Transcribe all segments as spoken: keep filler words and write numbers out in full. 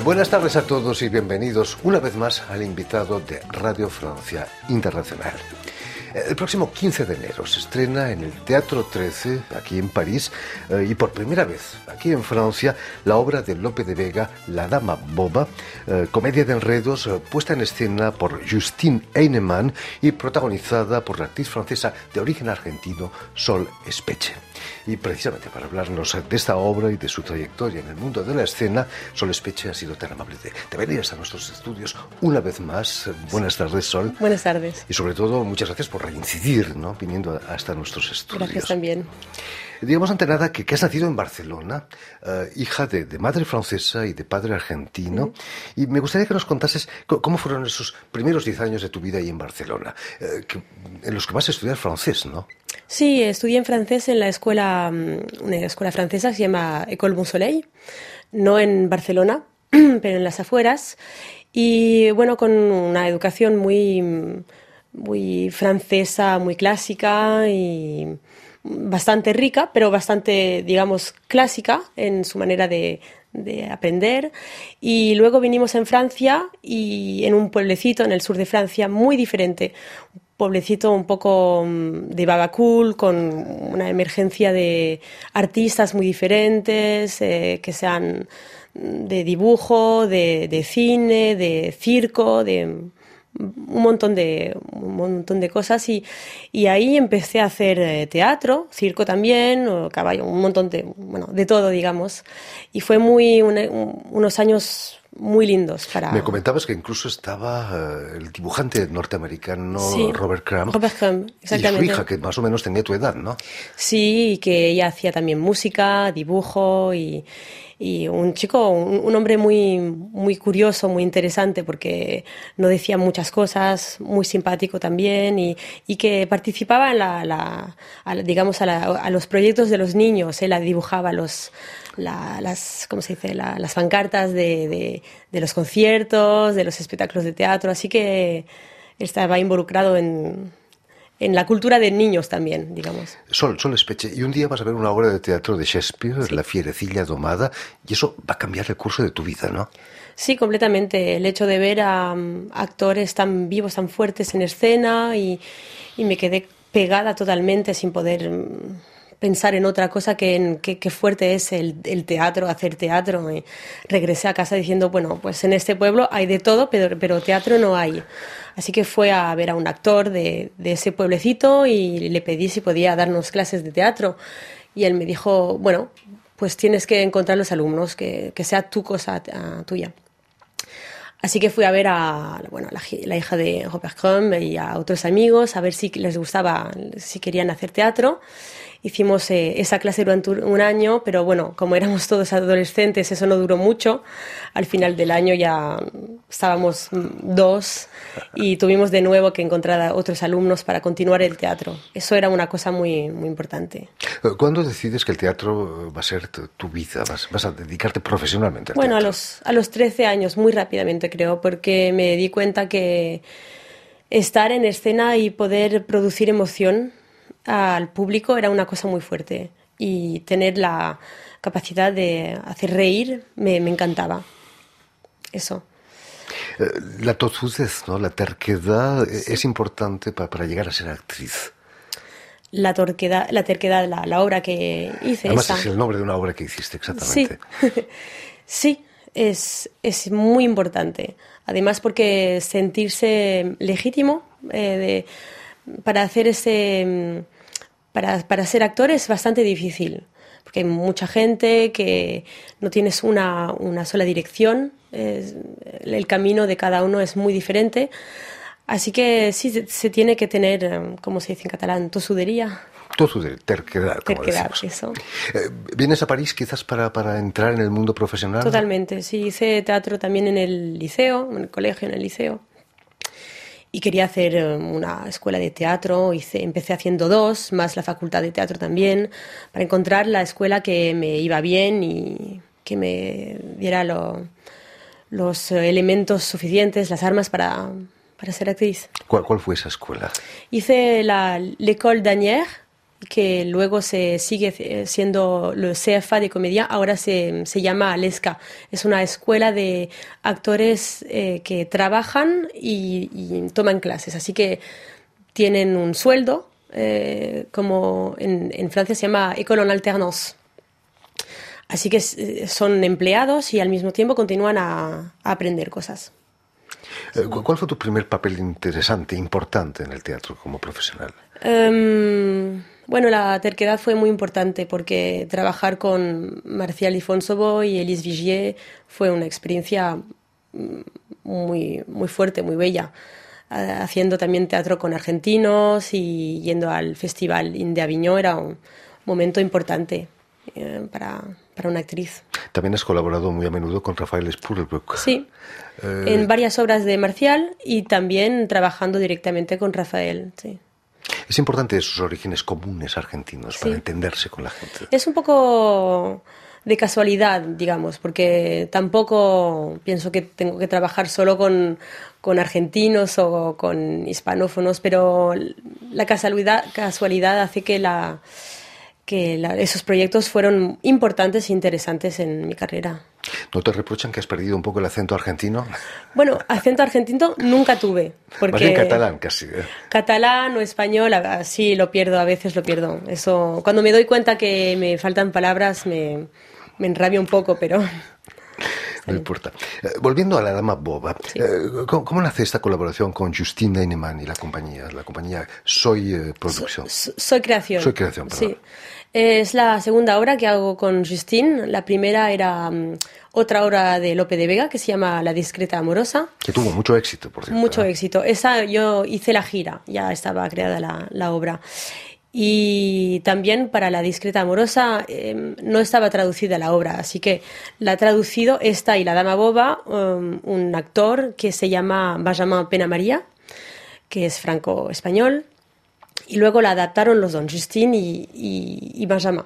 Buenas tardes a todos y bienvenidos una vez más al invitado de Radio Francia Internacional. El próximo quince de enero se estrena en el Teatro trece, aquí en París, eh, y por primera vez aquí en Francia, la obra de Lope de Vega, La Dama Boba, eh, comedia de enredos eh, puesta en escena por Justine Heinemann y protagonizada por la actriz francesa de origen argentino, Sol Espeche. Y precisamente para hablarnos de esta obra y de su trayectoria en el mundo de la escena, Sol Espeche ha sido tan amable de, de venir hasta nuestros estudios una vez más. Buenas tardes, Sol. Buenas tardes. Y sobre todo, muchas gracias por reincidir, ¿no?, viniendo hasta nuestros estudios. Gracias también. Digamos ante nada que, que has nacido en Barcelona, uh, hija de, de madre francesa y de padre argentino, mm. y me gustaría que nos contases cómo fueron esos primeros diez años de tu vida ahí en Barcelona, uh, que, en los que vas a estudiar francés, ¿no? Sí, estudié en francés en la escuela, una escuela francesa que se llama École Bon Soleil, no en Barcelona, pero en las afueras, y bueno, con una educación muy, muy francesa, muy clásica y bastante rica, pero bastante, digamos, clásica en su manera de, de aprender. Y luego vinimos en Francia y en un pueblecito en el sur de Francia muy diferente, un pueblecito un poco de Babacul, con una emergencia de artistas muy diferentes, eh, que sean de dibujo, de, de cine, de circo, de un montón de un montón de cosas, y, y ahí empecé a hacer eh, teatro, circo también, o caballo, un montón de, bueno, de todo, digamos, y fue muy un, un, unos años muy lindos para... Me comentabas que incluso estaba uh, el dibujante norteamericano, sí, Robert Crumb, Robert Crumb, exactamente, y su hija, que más o menos tenía tu edad, ¿no? Sí, y que ella hacía también música, dibujo, y y un chico, un, un hombre muy, muy curioso, muy interesante, porque no decía muchas cosas, muy simpático también, y, y que participaba en la, la, a, digamos, a, la, a los proyectos de los niños. Él dibujaba los, la, las, ¿cómo se dice? La, las pancartas de, de, de los conciertos, de los espectáculos de teatro, así que estaba involucrado en... en la cultura de niños también, digamos. Sol, Sol Espeche, y un día vas a ver una obra de teatro de Shakespeare, sí, La Fierecilla Domada, y eso va a cambiar el curso de tu vida, ¿no? Sí, completamente. El hecho de ver a um, actores tan vivos, tan fuertes en escena, y, y me quedé pegada totalmente sin poder um, pensar en otra cosa que en qué, qué fuerte es el, el teatro, hacer teatro. Y regresé a casa diciendo, bueno, pues en este pueblo hay de todo, pero, pero teatro no hay. Así que fue a ver a un actor de, de ese pueblecito y le pedí si podía darnos clases de teatro. Y él me dijo, bueno, pues tienes que encontrar los alumnos, que, que sea tu cosa uh, tuya. Así que fui a ver a, bueno, la, la hija de Robert Crumb y a otros amigos a ver si les gustaba, si querían hacer teatro. Hicimos eh, esa clase durante un año, pero bueno, como éramos todos adolescentes, eso no duró mucho. Al final del año ya estábamos dos y tuvimos de nuevo que encontrar a otros alumnos para continuar el teatro. Eso era una cosa muy, muy importante. ¿Cuándo decides que el teatro va a ser tu, tu vida? ¿Vas, vas a dedicarte profesionalmente al bueno, teatro? Bueno, a los, a los trece años, muy rápidamente creo, porque me di cuenta que estar en escena y poder producir emoción al público era una cosa muy fuerte, y tener la capacidad de hacer reír me, me encantaba. Eso. La tozudez, ¿no?, la terquedad, sí, es importante para, para llegar a ser actriz. La terquedad, la, terquedad, la, la obra que hice. Además esa. Es el nombre de una obra que hiciste, exactamente. Sí, sí, es, es muy importante. Además porque sentirse legítimo eh, de, para hacer ese... Para, para ser actor es bastante difícil, porque hay mucha gente que no tienes una, una sola dirección, es, el camino de cada uno es muy diferente, así que sí se, se tiene que tener, ¿cómo se dice en catalán? Tosudería. Tosudería, terquedad, como terquedad, decimos. Eso. Eh, ¿Vienes a París quizás para, para entrar en el mundo profesional? Totalmente, sí, hice teatro también en el liceo, en el colegio, en el liceo. Y quería hacer una escuela de teatro, hice, empecé haciendo dos, más la facultad de teatro también, para encontrar la escuela que me iba bien y que me diera lo, los elementos suficientes, las armas para, para ser actriz. ¿Cuál, cuál fue esa escuela? Hice la l'École d'Anières, que luego se sigue siendo el C F A de comedia, ahora se, se llama l'ESCA. Es una escuela de actores eh, que trabajan y, y toman clases. Así que tienen un sueldo, eh, como en, en Francia se llama école en alternance. Así que son empleados y al mismo tiempo continúan a, a aprender cosas. ¿Cuál fue tu primer papel interesante, importante en el teatro como profesional? Um, bueno, la terquedad fue muy importante porque trabajar con Martial Ifonsovo y Elise Vigier fue una experiencia muy, muy fuerte, muy bella. Haciendo también teatro con argentinos y yendo al Festival In de Avignon era un momento importante eh, para, para una actriz. También has colaborado muy a menudo con Rafael Spurlbrook. Sí, eh... en varias obras de Martial y también trabajando directamente con Rafael, sí. Es importante esos orígenes comunes argentinos, sí, para entenderse con la gente. Es un poco de casualidad, digamos, porque tampoco pienso que tengo que trabajar solo con, con argentinos o con hispanófonos, pero la casualidad, casualidad hace que, la, que la, esos proyectos fueron importantes e interesantes en mi carrera. ¿No te reprochan que has perdido un poco el acento argentino? Bueno, acento argentino nunca tuve. Porque más bien catalán casi. ¿eh? Catalán o español, sí lo pierdo, a veces lo pierdo. Eso, cuando me doy cuenta que me faltan palabras, me, me enrabio un poco, pero... No importa. Eh, volviendo a La Dama Boba, sí. eh, ¿cómo, ¿cómo nace esta colaboración con Justine Heinemann y la compañía? La compañía Soy eh, Producción. So, soy Creación. Soy Creación, perdón. Sí. Es la segunda obra que hago con Justine. La primera era um, otra obra de Lope de Vega que se llama La Discreta Amorosa. Que tuvo mucho éxito, por cierto. Mucho ¿eh? éxito. Esa yo hice la gira, ya estaba creada la, la obra. Y también para La Discreta Amorosa eh, no estaba traducida la obra, así que la ha traducido esta y La Dama Boba, um, un actor que se llama Benjamin Penamaria, que es franco-español. Y luego la adaptaron los dos, Justine y, y, y Benjamin.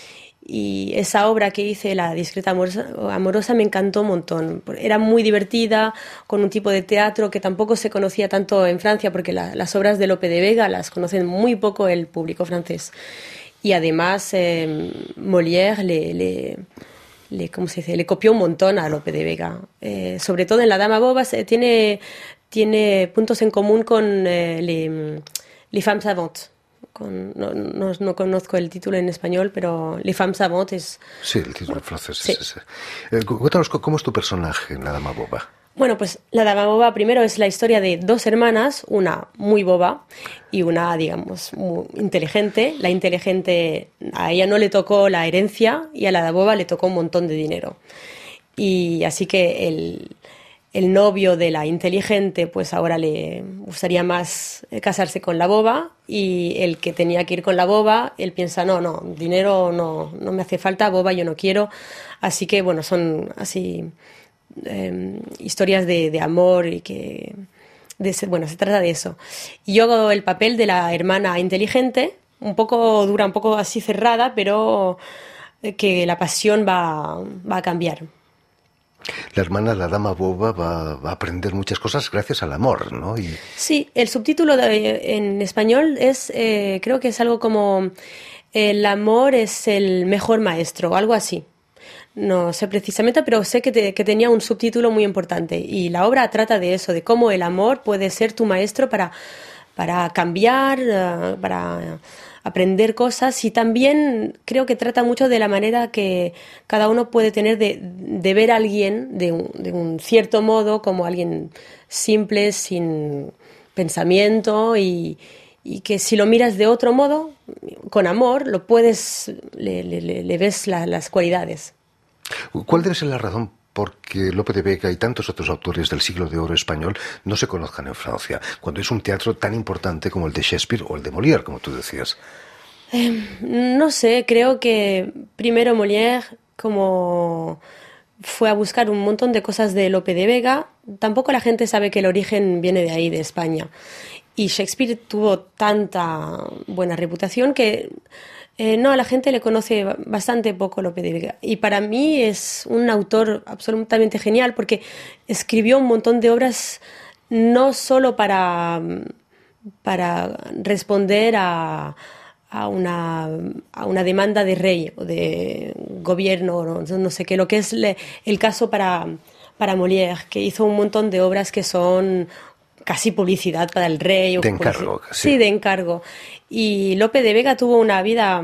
Y esa obra que hice, La Discreta Amorosa, Amorosa, me encantó un montón. Era muy divertida, con un tipo de teatro que tampoco se conocía tanto en Francia, porque la, las obras de Lope de Vega las conocen muy poco el público francés. Y además, eh, Molière le, le, le, ¿cómo se dice? le copió un montón a Lope de Vega. Eh, sobre todo en La Dama Boba se, tiene, tiene puntos en común con eh, les, les Femmes Savantes. Con, no, no, no conozco el título en español, pero Les Femmes Savantes es... Sí, el título francés sí. es ese. Eh, cuéntanos, ¿cómo es tu personaje en La Dama Boba? Bueno, pues La Dama Boba primero es la historia de dos hermanas, una muy boba y una, digamos, muy inteligente. La inteligente, a ella no le tocó la herencia y a la boba le tocó un montón de dinero. Y así que el... El novio de la inteligente, pues ahora le gustaría más casarse con la boba, y el que tenía que ir con la boba, él piensa, no, no, dinero no, no me hace falta, boba yo no quiero. Así que, bueno, son así eh, historias de, de amor y que, de, bueno, se trata de eso. Y yo hago el papel de la hermana inteligente, un poco dura, un poco así cerrada, pero que la pasión va, va a cambiar. La hermana, la Dama Boba, va, va a aprender muchas cosas gracias al amor, ¿no? Y... Sí, el subtítulo de, en español es, eh, creo que es algo como el amor es el mejor maestro, o algo así. No sé precisamente, pero sé que, te, que tenía un subtítulo muy importante. Y la obra trata de eso, de cómo el amor puede ser tu maestro para, para cambiar, uh, para... aprender cosas, y también creo que trata mucho de la manera que cada uno puede tener de, de ver a alguien de un, de un cierto modo, como alguien simple, sin pensamiento, y, y que si lo miras de otro modo, con amor, lo puedes, le, le, le ves la, las cualidades. ¿Cuál debe ser la razón por que Lope de Vega y tantos otros autores del siglo de oro español no se conozcan en Francia, cuando es un teatro tan importante como el de Shakespeare o el de Molière, como tú decías? Eh, no sé, creo que primero Molière, como fue a buscar un montón de cosas de Lope de Vega, tampoco la gente sabe que el origen viene de ahí, de España. Y Shakespeare tuvo tanta buena reputación que eh, no, a la gente le conoce bastante poco Lope de Vega. Y para mí es un autor absolutamente genial, porque escribió un montón de obras no solo para, para responder a, a una, a una demanda de rey o de gobierno, no, no sé qué, lo que es le, el caso para, para Molière, que hizo un montón de obras que son casi publicidad para el rey. O de encargo. Sí. sí, de encargo. Y Lope de Vega tuvo una vida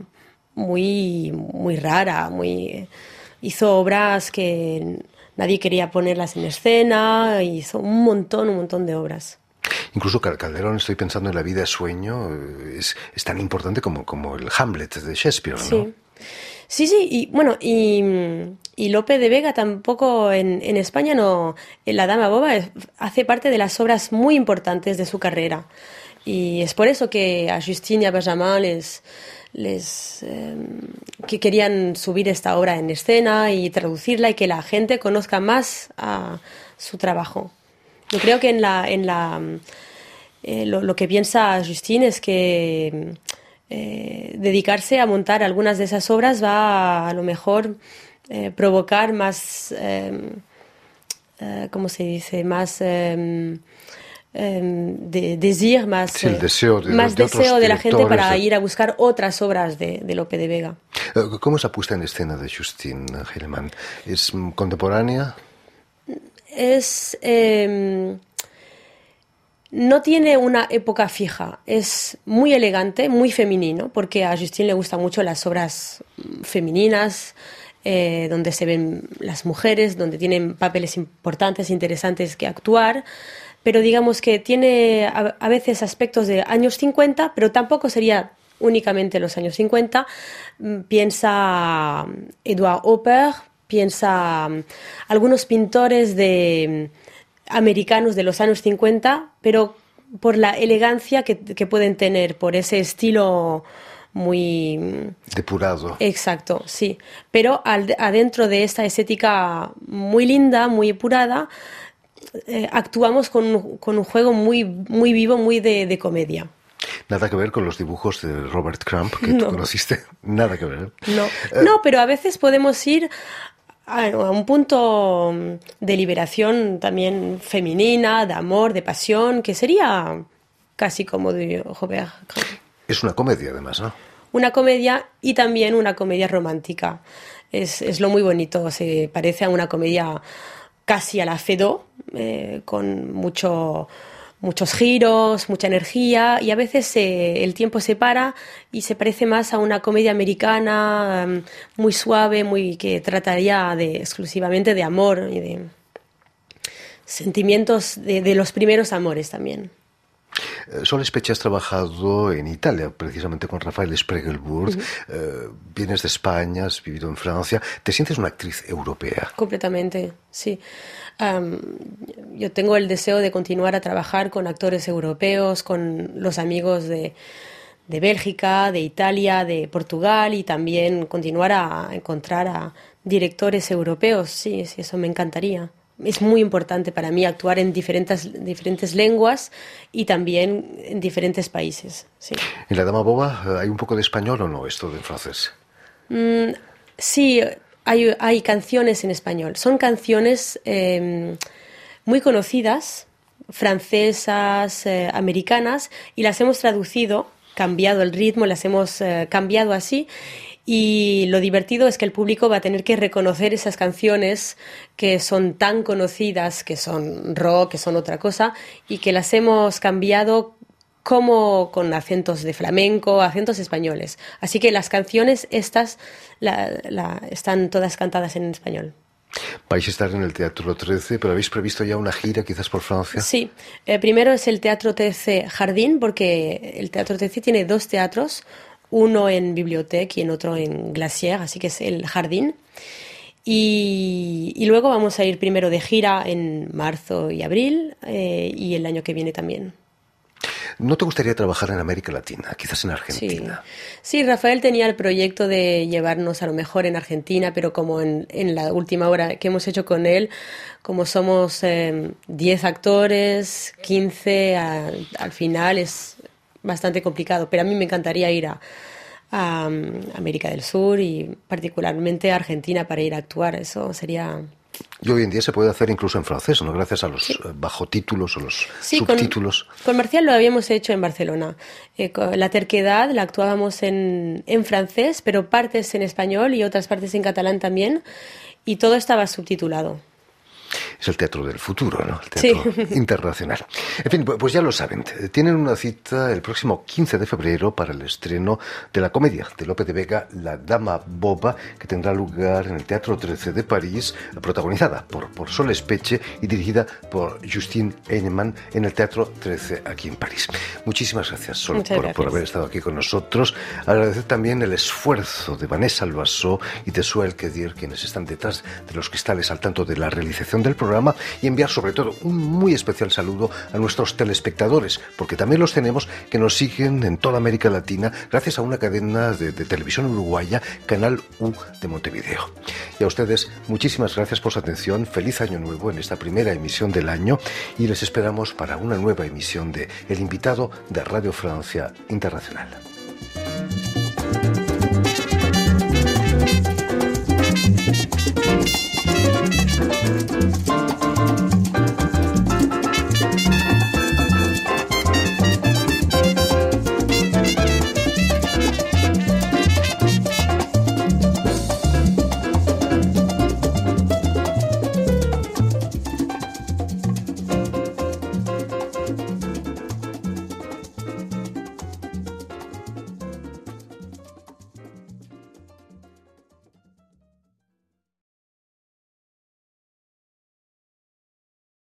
muy, muy rara, muy... hizo obras que nadie quería ponerlas en escena, hizo un montón, un montón de obras. Incluso Calderón, estoy pensando en La vida es sueño, es, es tan importante como, como el Hamlet de Shakespeare, ¿no? Sí, sí, sí, y bueno, y, y Lope de Vega tampoco en, en España no, en La Dama Boba es, hace parte de las obras muy importantes de su carrera. Y es por eso que a Justine y a Benjamin les, les eh, que querían subir esta obra en escena y traducirla y que la gente conozca más a su trabajo. Yo creo que en la, en la eh, lo, lo que piensa Justine es que eh, dedicarse a montar algunas de esas obras va a, a lo mejor eh, provocar más, eh, eh, ¿cómo se dice? Más eh, eh, de, desir, más, sí, el deseo de, más de, deseo de la gente para de... ir a buscar otras obras de, de Lope de Vega. ¿Cómo es la puesta en escena de Justine Hilleman? ¿Es contemporánea? Es... Eh, no tiene una época fija, es muy elegante, muy femenino, porque a Justine le gustan mucho las obras femeninas, eh, donde se ven las mujeres, donde tienen papeles importantes, interesantes que actuar, pero digamos que tiene a, a veces aspectos de años cincuenta, pero tampoco sería únicamente los años cincuenta. Piensa Edward Hopper, piensa algunos pintores de... americanos de los años cincuenta, pero por la elegancia que, que pueden tener, por ese estilo muy... depurado. Exacto, sí. Pero al, adentro de esta estética muy linda, muy epurada, eh, actuamos con, con un juego muy, muy vivo, muy de, de comedia. Nada que ver con los dibujos de Robert Crumb que no. tú conociste. Nada que ver. No, eh... no, pero a veces podemos ir a un punto de liberación también femenina, de amor, de pasión, que sería casi como de Robert Crumb. Es una comedia, además, ¿no? Una comedia y también una comedia romántica. Es, es lo muy bonito, se parece a una comedia casi a la Feydeau, eh, con mucho... muchos giros, mucha energía, y a veces eh, el tiempo se para y se parece más a una comedia americana um, muy suave, muy que trataría de, exclusivamente de amor y de sentimientos de, de los primeros amores también. Sol Espeche, has trabajado en Italia, precisamente con Rafael Spregelburg. Uh-huh. eh, vienes de España, has vivido en Francia. ¿Te sientes una actriz europea? Completamente, sí. Um, yo tengo el deseo de continuar a trabajar con actores europeos, con los amigos de, de Bélgica, de Italia, de Portugal, y también continuar a encontrar a directores europeos. Sí, sí, eso me encantaría. Es muy importante para mí actuar en diferentes, diferentes lenguas y también en diferentes países. Sí. ¿En La Dama Boba hay un poco de español o no, esto de francés? Mm, sí, hay, hay canciones en español. Son canciones eh, muy conocidas, francesas, eh, americanas, y las hemos traducido, cambiado el ritmo, las hemos eh, cambiado así. Y lo divertido es que el público va a tener que reconocer esas canciones que son tan conocidas, que son rock, que son otra cosa, y que las hemos cambiado como con acentos de flamenco, acentos españoles. Así que las canciones estas la, la, están todas cantadas en español. Vais a estar en el Teatro trece, pero ¿habéis previsto ya una gira quizás por Francia? Sí, eh, primero es el Teatro trece Jardín, porque el Teatro trece tiene dos teatros, uno en Bibliothèque y en otro en Glacière, así que es el Jardín. Y, y luego vamos a ir primero de gira en marzo y abril, eh, y el año que viene también. ¿No te gustaría trabajar en América Latina, quizás en Argentina? Sí, sí, Rafael tenía el proyecto de llevarnos a lo mejor en Argentina, pero como en, en la última obra que hemos hecho con él, como somos eh, diez actores, quince, a, al final es bastante complicado, pero a mí me encantaría ir a, a América del Sur y particularmente a Argentina para ir a actuar. Eso sería Y hoy en día se puede hacer incluso en francés, ¿no? Gracias a los sí. bajotítulos o los sí, subtítulos. Con, con Marcial lo habíamos hecho en Barcelona. Eh, la terquedad la actuábamos en, en francés, pero partes en español y otras partes en catalán también. Y todo estaba subtitulado. Es el teatro del futuro, ¿no? El teatro sí. internacional. En fin, pues ya lo saben. Tienen una cita el próximo quince de febrero para el estreno de la comedia de Lope de Vega, La Dama Boba, que tendrá lugar en el Teatro trece de París, protagonizada por, por Sol Espeche y dirigida por Justine Heinemann en el Teatro trece aquí en París. Muchísimas gracias, Sol, por, gracias. por haber estado aquí con nosotros. Agradecer también el esfuerzo de Vanessa Loiseau y de Suel Kedir, quienes están detrás de los cristales al tanto de la realización del programa, y enviar sobre todo un muy especial saludo a nuestros telespectadores, porque también los tenemos que nos siguen en toda América Latina gracias a una cadena de, de televisión uruguaya, Canal U de Montevideo. Y a ustedes, muchísimas gracias por su atención, feliz año nuevo en esta primera emisión del año, y les esperamos para una nueva emisión de El Invitado de Radio Francia Internacional.